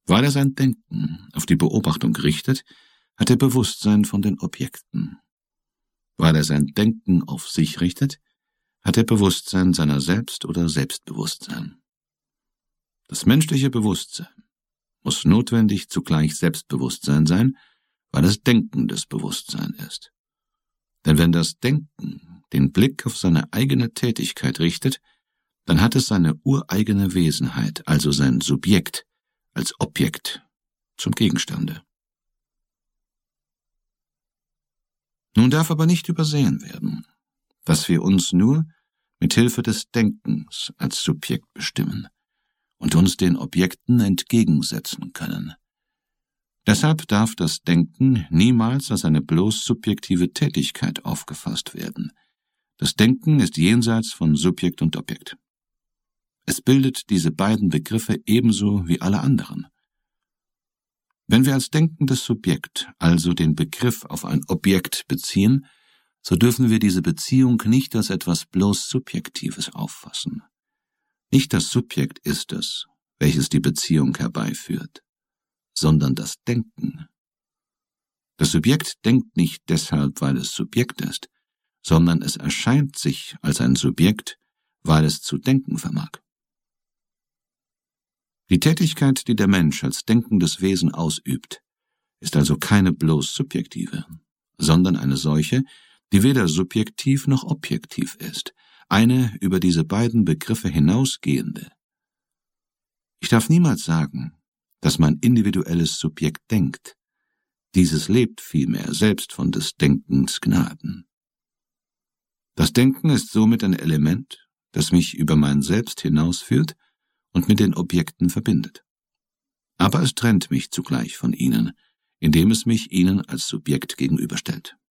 Weil er sein Denken auf die Beobachtung richtet, hat er Bewusstsein von den Objekten. Weil er sein Denken auf sich richtet, hat er Bewusstsein seiner selbst oder Selbstbewusstsein. Das menschliche Bewusstsein muss notwendig zugleich Selbstbewusstsein sein, weil es denkendes Bewusstsein ist. Denn wenn das Denken den Blick auf seine eigene Tätigkeit richtet, dann hat es seine ureigene Wesenheit, also sein Subjekt, als Objekt zum Gegenstande. Nun darf aber nicht übersehen werden, dass wir uns nur mit Hilfe des Denkens als Subjekt bestimmen und uns den Objekten entgegensetzen können. Deshalb darf das Denken niemals als eine bloß subjektive Tätigkeit aufgefasst werden. Das Denken ist jenseits von Subjekt und Objekt. Es bildet diese beiden Begriffe ebenso wie alle anderen. Wenn wir als denkendes Subjekt also den Begriff auf ein Objekt beziehen, so dürfen wir diese Beziehung nicht als etwas bloß Subjektives auffassen. Nicht das Subjekt ist es, welches die Beziehung herbeiführt, sondern das Denken. Das Subjekt denkt nicht deshalb, weil es Subjekt ist, sondern es erscheint sich als ein Subjekt, weil es zu denken vermag. Die Tätigkeit, die der Mensch als denkendes Wesen ausübt, ist also keine bloß subjektive, sondern eine solche, die weder subjektiv noch objektiv ist, eine über diese beiden Begriffe hinausgehende. Ich darf niemals sagen, dass mein individuelles Subjekt denkt. Dieses lebt vielmehr selbst von des Denkens Gnaden. Das Denken ist somit ein Element, das mich über mein Selbst hinausführt und mit den Objekten verbindet. Aber es trennt mich zugleich von ihnen, indem es mich ihnen als Subjekt gegenüberstellt.